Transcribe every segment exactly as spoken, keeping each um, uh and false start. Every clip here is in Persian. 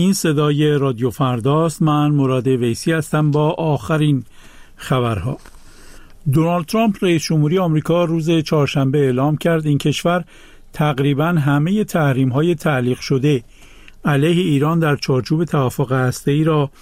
این صدای رادیو فرداست. من مراد ویسی هستم با آخرین خبرها. دونالد ترامپ رئیس جمهوری آمریکا روز چهارشنبه اعلام کرد این کشور تقریباً همه تحریم‌های تعلیق شده علیه ایران در چارچوب توافق هسته‌ای را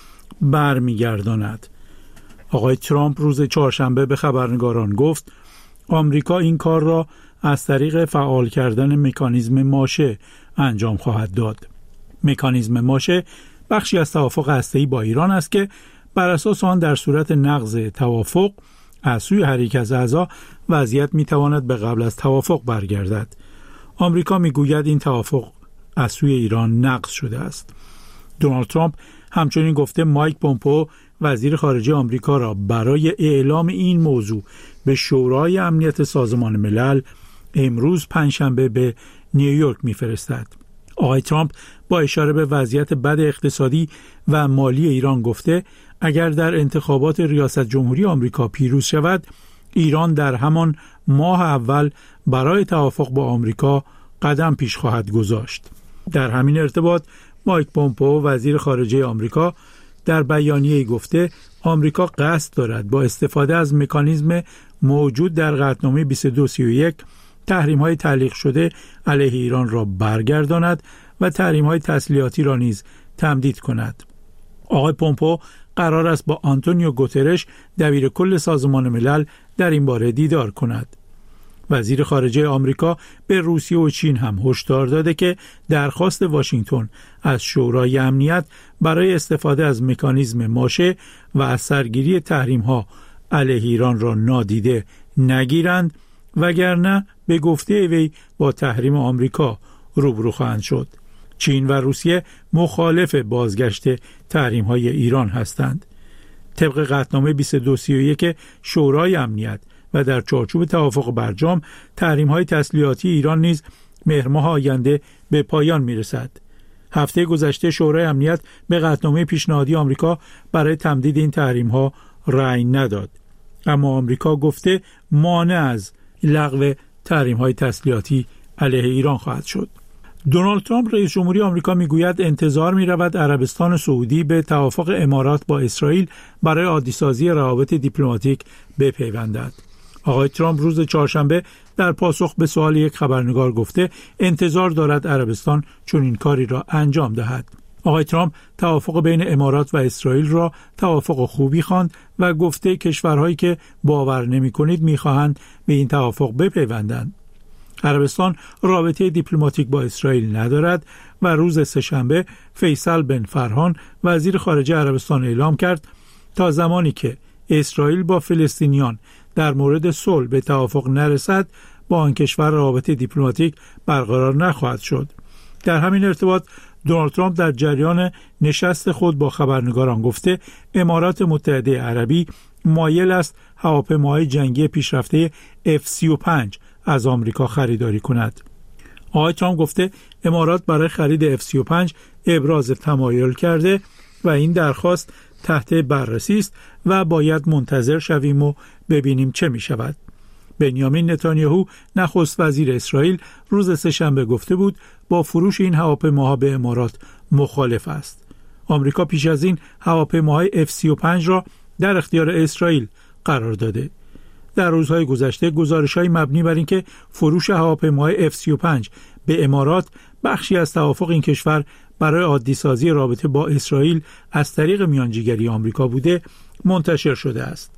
برمیگرداند. آقای ترامپ روز چهارشنبه به خبرنگاران گفت آمریکا این کار را از طریق فعال کردن مکانیزم ماشه انجام خواهد داد. مکانیزم ماشه بخشی از توافق هسته‌ای با ایران است که بر اساس آن در صورت نقض توافق از سوی هر یک از اعضا وضعیت میتواند به قبل از توافق برگردد. آمریکا میگوید این توافق از سوی ایران نقض شده است. دونالد ترامپ همچنین گفته مایک پومپئو وزیر خارجه آمریکا را برای اعلام این موضوع به شورای امنیت سازمان ملل امروز پنجشنبه به نیویورک میفرستد. آقای ترامپ با اشاره به وضعیت بد اقتصادی و مالی ایران گفته اگر در انتخابات ریاست جمهوری آمریکا پیروز شود، ایران در همان ماه اول برای توافق با آمریکا قدم پیش خواهد گذاشت. در همین ارتباط مایک پومپئو وزیر خارجه آمریکا در بیانیه‌ای گفته آمریکا قصد دارد با استفاده از مکانیزم موجود در قطعنامه بیست و دو سی و یک تحریم‌های تعلیق شده علیه ایران را برگرداند و تحریم‌های تسلیحاتی را نیز تمدید کند. آقای پومپئو قرار است با آنتونیو گوترش دبیر کل سازمان ملل در این باره دیدار کند. وزیر خارجه آمریکا به روسیه و چین هم هشدار داده که درخواست واشنگتن از شورای امنیت برای استفاده از مکانیزم ماشه و از سرگیری تحریم‌ها علیه ایران را نادیده نگیرند، وگرنه به گفته وی با تحریم آمریکا روبرو خواهند شد. چین و روسیه مخالف بازگشت تحریم‌های ایران هستند. طبق قطعنامه بیست و دو سی و یک شورای امنیت و در چارچوب توافق برجام تحریم‌های تسلیحاتی ایران نیز مهر ماه آینده به پایان می‌رسد. هفته گذشته شورای امنیت به قطعنامه پیشنهادی آمریکا برای تمدید این تحریم‌ها رأی نداد، اما آمریکا گفته مانع از لغو تحریم‌های تسلیحاتی علیه ایران خواهد شد. دونالد ترامپ رئیس جمهوری آمریکا میگوید انتظار می‌رود عربستان سعودی به توافق امارات با اسرائیل برای عادی‌سازی روابط دیپلماتیک بپیوندد. آقای ترامپ روز چهارشنبه در پاسخ به سوال یک خبرنگار گفته انتظار دارد عربستان چنین کاری را انجام دهد. آقای ترامپ توافق بین امارات و اسرائیل را توافق خوبی خواند و گفته کشورهایی که باور نمی‌کنید می‌خواهند به این توافق بپیوندند. عربستان رابطه دیپلماتیک با اسرائیل ندارد و روز سه‌شنبه فیصل بن فرحان وزیر خارجه عربستان اعلام کرد تا زمانی که اسرائیل با فلسطینیان در مورد صلح به توافق نرسد با آن کشور رابطه دیپلماتیک برقرار نخواهد شد. در همین ارتباط دونالد ترامپ در جریان نشست خود با خبرنگاران گفته امارات متحده عربی مایل است هواپیماهای جنگی پیشرفته اف سی و پنج از آمریکا خریداری کند. آقای ترامپ گفته امارات برای خرید اف سی و پنج ابراز تمایل کرده و این درخواست تحت بررسی است و باید منتظر شویم و ببینیم چه می شود. بنیامین نتانیاهو نخست وزیر اسرائیل روز سه‌شنبه گفته بود با فروش این هواپیماها به امارات مخالف است. آمریکا پیش از این هواپیماهای اف سی و پنج را در اختیار اسرائیل قرار داده. در روزهای گذشته گزارش‌های مبنی بر اینکه فروش هواپیماهای اف سی و پنج به امارات بخشی از توافق این کشور برای عادی‌سازی رابطه با اسرائیل از طریق میانجیگری آمریکا بوده منتشر شده است.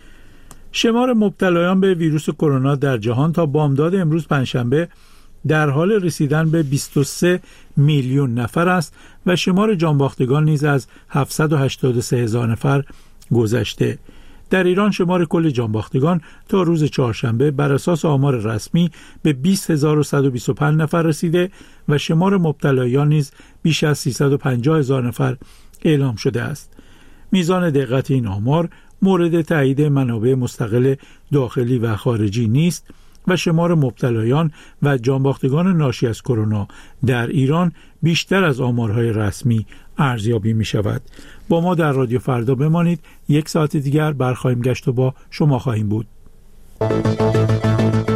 شمار مبتلایان به ویروس کرونا در جهان تا بامداد امروز پنجشنبه در حال رسیدن به بیست و سه میلیون نفر است و شمار جانباختگان نیز از هفتصد و هشتاد و سه هزار نفر گذشته. در ایران شمار کل جانباختگان تا روز چهارشنبه بر اساس آمار رسمی به بیست هزار و صد و بیست و پنج نفر رسیده و شمار مبتلایان نیز بیش از سیصد و پنجاه هزار نفر اعلام شده است. میزان دقت این آمار مورد تایید منابع مستقل داخلی و خارجی نیست و شمار مبتلایان و جانباختگان ناشی از کرونا در ایران بیشتر از آمارهای رسمی ارزیابی می شود. با ما در رادیو فردا بمانید. یک ساعت دیگر برخواهیم گشت و با شما خواهیم بود.